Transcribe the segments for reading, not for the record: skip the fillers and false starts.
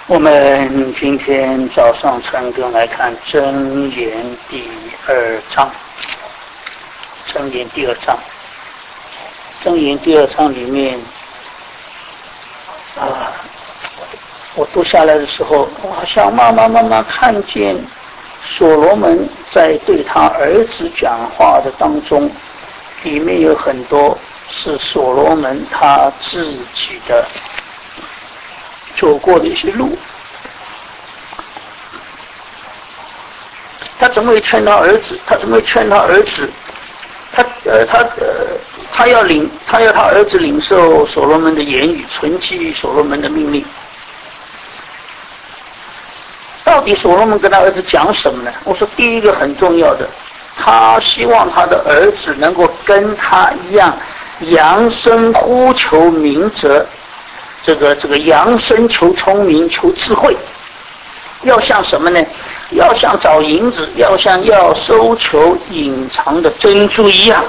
我们今天早上晨更来看箴言第二章。箴言第二章，箴言第二章里面我读下来的时候，我好像慢慢看见所罗门在对他儿子讲话的当中，里面有很多是所罗门他自己的走过的一些路。他怎么会劝他儿子？他要他儿子领受所罗门的言语，存记所罗门的命令。到底所罗门跟他儿子讲什么呢？我说第一个很重要的，他希望他的儿子能够跟他一样扬声呼求明哲，这个扬声求聪明求智慧。要像什么呢？要像找银子，要像要搜求隐藏的珍珠一样。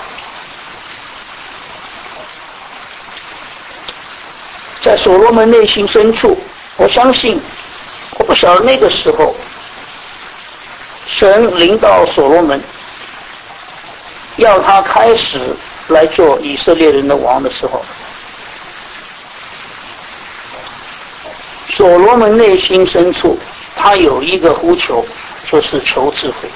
在所罗门内心深处，我相信，我不晓得那个时候神领导所罗门要他开始来做以色列人的王的时候，所罗门内心深处他有一个呼求，就是求智慧。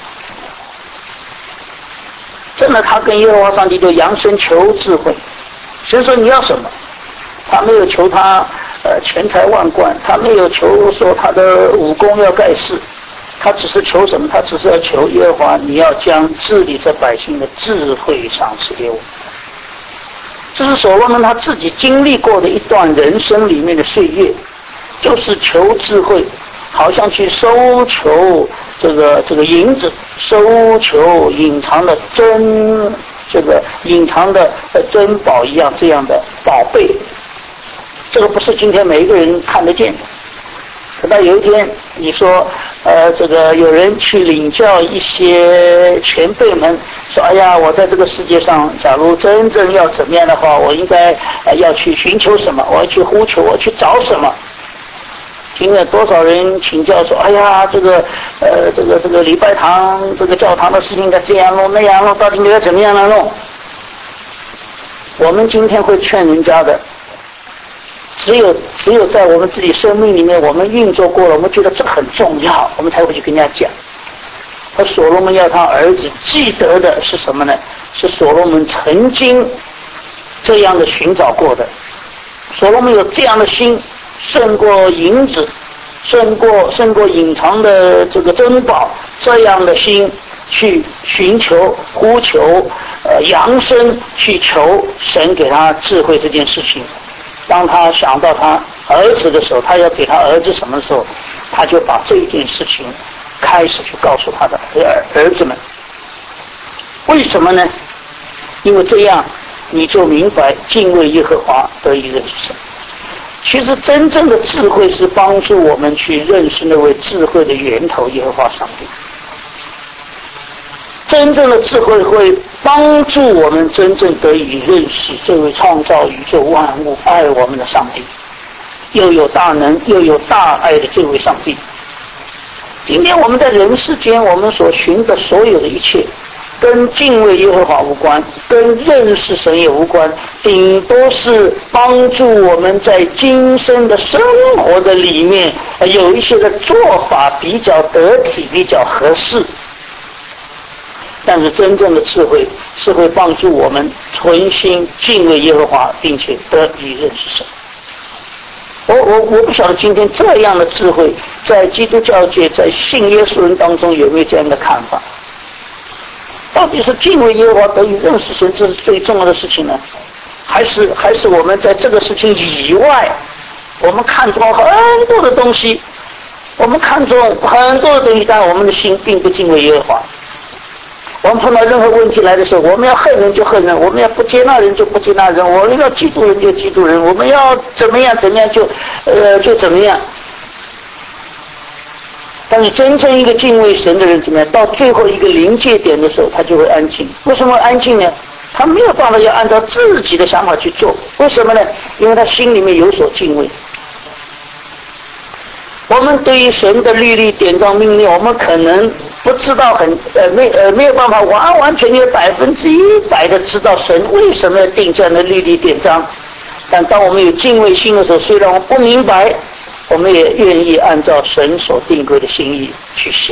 真的，他跟耶和华上帝就扬声求智慧。神说你要什么？他没有求他钱财万贯，他没有求说他的武功要盖世，他只是求什么？他只是要求耶和华，你要将治理这百姓的智慧赏赐给我。这是所罗门他自己经历过的一段人生里面的岁月，就是求智慧，好像去搜求这个银子，搜求隐藏的隐藏的珍宝一样，这样的宝贝。这个不是今天每一个人看得见的。可到有一天你说有人去领教一些前辈们说，哎呀，我在这个世界上假如真正要怎么样的话，我应该要去寻求什么，我要去呼求，我去找什么。听了多少人请教说，哎呀，这个礼拜堂这个教堂的事情应该这样弄那样弄，到底应该怎么样来弄？我们今天会劝人家的，只有在我们自己生命里面我们运作过了，我们觉得这很重要，我们才会去跟人家讲。而所罗门要他儿子记得的是什么呢？是所罗门曾经这样的寻找过的。所罗门有这样的心，胜过银子，胜过隐藏的这个珍宝，这样的心去寻求呼求扬声去求神给他智慧这件事情。当他想到他儿子的时候，他要给他儿子什么时候，他就把这件事情开始去告诉他的儿子们。为什么呢？因为这样你就明白敬畏耶和华得以认识神。其实真正的智慧是帮助我们去认识那位智慧的源头耶和华上帝。真正的智慧会帮助我们真正得以认识这位创造宇宙万物爱我们的上帝，又有大能又有大爱的这位上帝。今天我们在人世间我们所寻的所有的一切，跟敬畏耶和华无关，跟认识神也无关，顶多是帮助我们在今生的生活的里面有一些的做法比较得体，比较合适。但是真正的智慧是会帮助我们存心敬畏耶和华，并且得以认识神。我不晓得今天这样的智慧在基督教界，在信耶稣人当中有没有这样的看法？到底是敬畏耶和华得以认识神，这是最重要的事情呢？还是我们在这个事情以外，我们看重很多的东西，但我们的心并不敬畏耶和华。我们碰到任何问题来的时候，我们要恨人就恨人，我们要不接纳人就不接纳人，我们要嫉妒人就嫉妒人，我们要怎么样就怎么样。但是真正一个敬畏神的人怎么样？到最后一个临界点的时候，他就会安静。为什么安静呢？他没有办法要按照自己的想法去做。为什么呢？因为他心里面有所敬畏。 我们对于神的律例典章命令，我们可能不知道没有办法完全有100%的知道神为什么要定这样的律例典章。但当我们有敬畏心的时候，虽然我们不明白，我们也愿意按照神所定规的心意去行。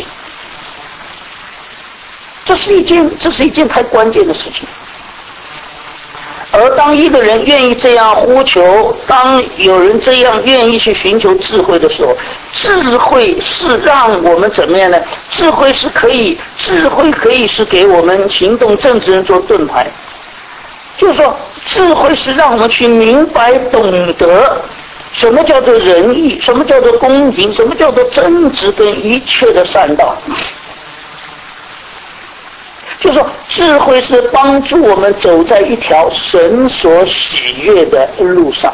这是一件太关键的事情。而当一个人愿意这样呼求，当有人这样愿意去寻求智慧的时候，智慧是让我们怎么样呢？智慧可以是给我们行动正直人做盾牌。就是说，智慧是让我们去明白懂得什么叫做仁义，什么叫做公平，什么叫做正直跟一切的善道。就是说，智慧是帮助我们走在一条神所喜悦的路上。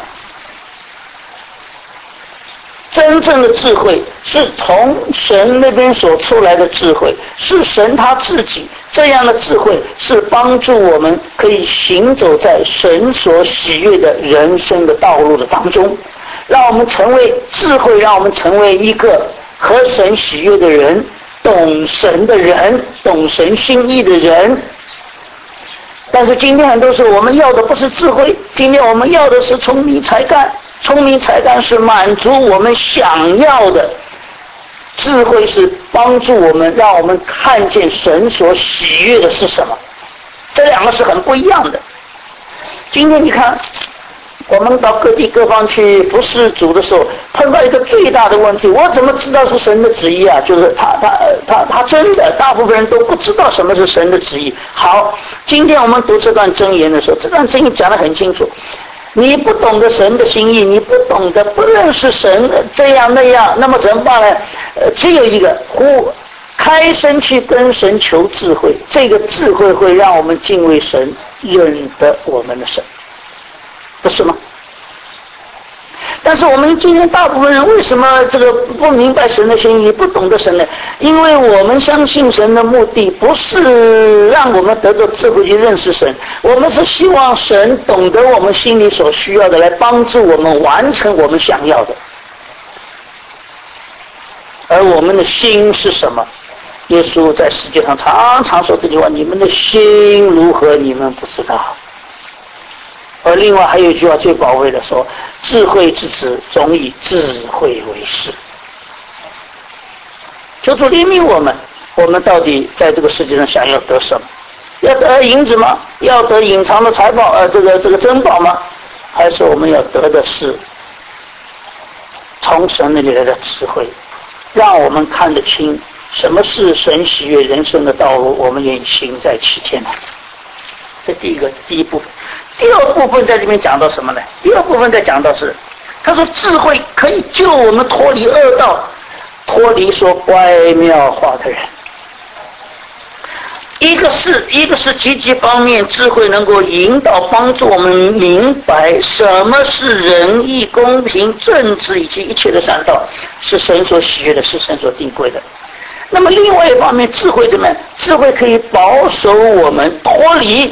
真正的智慧是从神那边所出来的智慧，是神他自己这样的智慧，是帮助我们可以行走在神所喜悦的人生的道路的当中，让我们成为智慧，让我们成为一个合神喜悦的人，懂神的人，懂神心意的人。但是今天很多时候我们要的不是智慧，今天我们要的是聪明才干。聪明才干是满足我们想要的，智慧是帮助我们，让我们看见神所喜悦的是什么。这两个是很不一样的。今天你看我们到各地各方去服侍主的时候，碰到一个最大的问题，我怎么知道是神的旨意啊？就是他真的大部分人都不知道什么是神的旨意。好，今天我们读这段箴言的时候，这段箴言讲得很清楚。你不懂得神的心意，你不懂得不认识神这样那样，那么怎么办呢？只有一个，开身去跟神求智慧，这个智慧会让我们敬畏神，认得我们的神，不是吗？但是我们今天大部分人为什么这个不明白神的心意，不懂得神呢？因为我们相信神的目的不是让我们得到智慧去认识神，我们是希望神懂得我们心里所需要的，来帮助我们完成我们想要的。而我们的心是什么？耶稣在世界上常常说这句话：你们的心如何，你们不知道。而另外还有一句话最宝贵的说，智慧之子总以智慧为事。求主怜悯我们，我们到底在这个世界上想要得什么？要得银子吗？要得隐藏的财宝这个珍宝吗？还是我们要得的是从神那里来的智慧，让我们看得清什么是神喜悦人生的道路，我们愿意行在其间。这第一部分。第二部分在这边讲到什么呢？第二部分在讲到是，他说智慧可以救我们脱离恶道，脱离说乖妙话的人。一个是积极方面，智慧能够引导帮助我们明白什么是仁义、公平、正直以及一切的善道，是神所喜悦的，是神所定规的。那么另外一方面，智慧怎么样？智慧可以保守我们脱离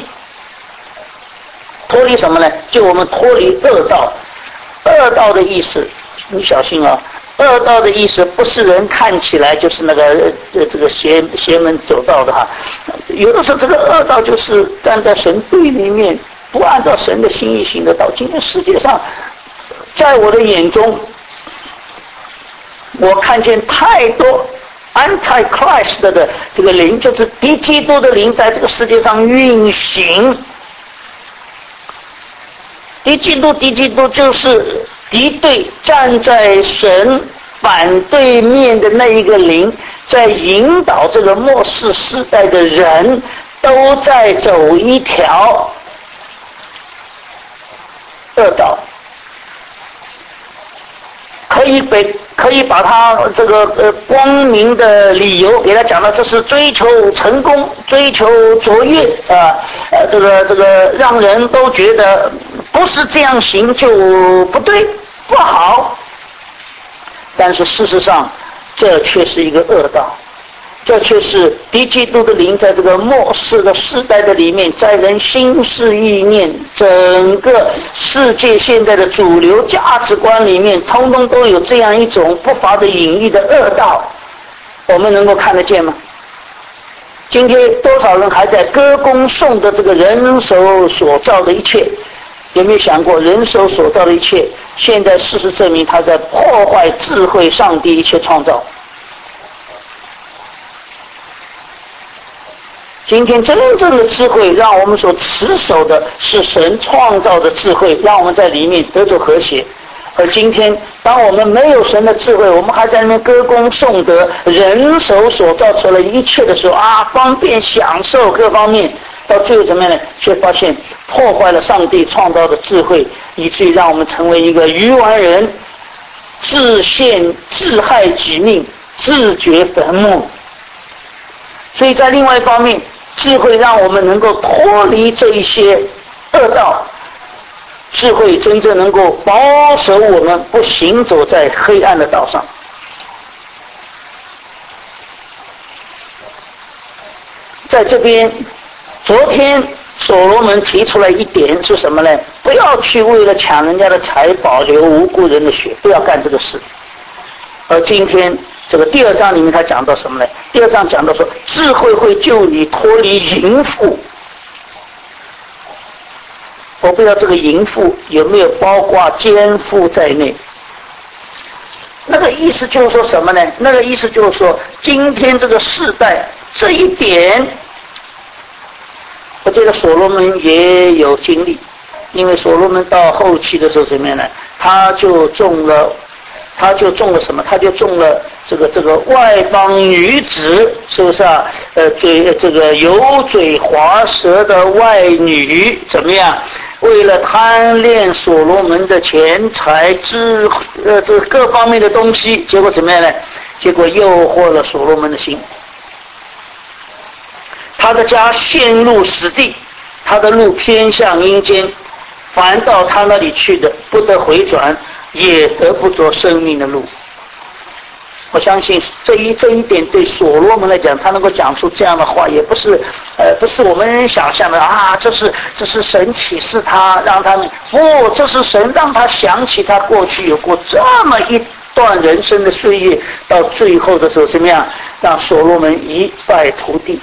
什么呢？就我们脱离恶道。恶道的意思，你小心啊！恶道的意思不是人看起来就是那个这个邪门走道的哈。有的时候这个恶道就是站在神对立面，不按照神的心意行的道。今天世界上，在我的眼中，我看见太多 Antichrist 的这个灵，就是敌基督的灵，在这个世界上运行。敌基督就是敌对站在神反对面的那一个灵，在引导这个末世时代的人都在走一条恶道。可以把他这个光明的理由给他讲到，这是追求成功，追求卓越这个让人都觉得不是这样行就不对不好。但是事实上这却是一个恶道， 这却是敌基督的灵在这个末世的时代的里面，在人心思意念，整个世界现在的主流价值观里面，通通都有这样一种不法的隐喻的恶道，我们能够看得见吗？今天多少人还在歌功颂德这个人手所造的一切？有没有想过，人手所造的一切，现在事实证明，它在破坏智慧上帝一切创造。今天真正的智慧，让我们所持守的是神创造的智慧，让我们在里面得着和谐。而今天当我们没有神的智慧，我们还在那边歌功颂德人手所造出来一切的时候啊，方便享受各方面，到最后怎么样呢？却发现破坏了上帝创造的智慧，以至于让我们成为一个愚顽人，自陷自害己命，自掘坟墓。所以在另外一方面，智慧让我们能够脱离这一些恶道，智慧真正能够保守我们不行走在黑暗的道上。在这边，昨天所罗门提出来一点是什么呢？不要去为了抢人家的财宝流无辜人的血，不要干这个事。而今天这个第二章里面他讲到什么呢？第二章讲到说，智慧会救你脱离淫妇。我不知道这个淫妇有没有包括奸妇在内。那个意思就是说什么呢？那个意思就是说，今天这个世代这一点，我觉得所罗门也有经历，因为所罗门到后期的时候怎么样呢？他就中了什么？他就中了这个外邦女子，是不是啊？这个油嘴滑舌的外女怎么样？为了贪恋所罗门的钱财这各方面的东西，结果怎么样呢？结果诱惑了所罗门的心，他的家陷入死地，他的路偏向阴间，凡到他那里去的，不得回转，也得不着生命的路。我相信这一点对所罗门来讲，他能够讲出这样的话，也不是我们想象的啊，这是神启示他，让他们不，这是神让他想起他过去有过这么一段人生的岁月，到最后的时候怎么样，让所罗门一败涂地。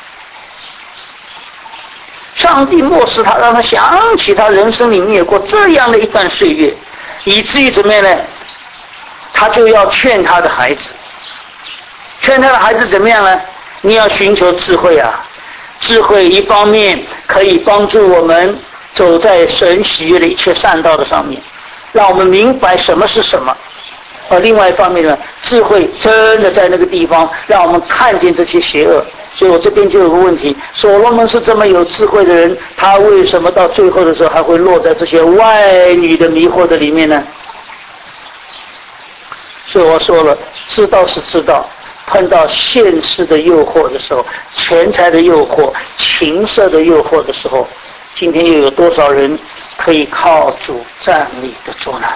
上帝漠视他，让他想起他人生里面有过这样的一段岁月，以至于怎么样呢？他就要劝他的孩子，劝他的孩子怎么样呢？你要寻求智慧啊！智慧一方面可以帮助我们走在神喜悦的一切善道的上面，让我们明白什么是什么。而另外一方面呢，智慧真的在那个地方让我们看见这些邪恶。所以我这边就有个问题，所罗门是这么有智慧的人，他为什么到最后的时候还会落在这些外女的迷惑的里面呢？所以我说了，知道是知道，碰到现实的诱惑的时候，钱财的诱惑，情色的诱惑的时候，今天又有多少人可以靠主站立的住呢？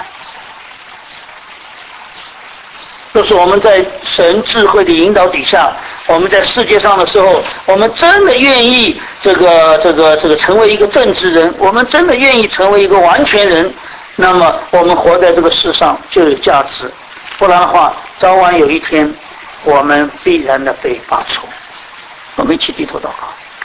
就是我们在神智慧的引导底下，我们在世界上的时候，我们真的愿意这个成为一个正直人，我们真的愿意成为一个完全人，那么我们活在这个世上就有价值。不然的话，早晚有一天我们必然的被发出。我们一起低头祷告。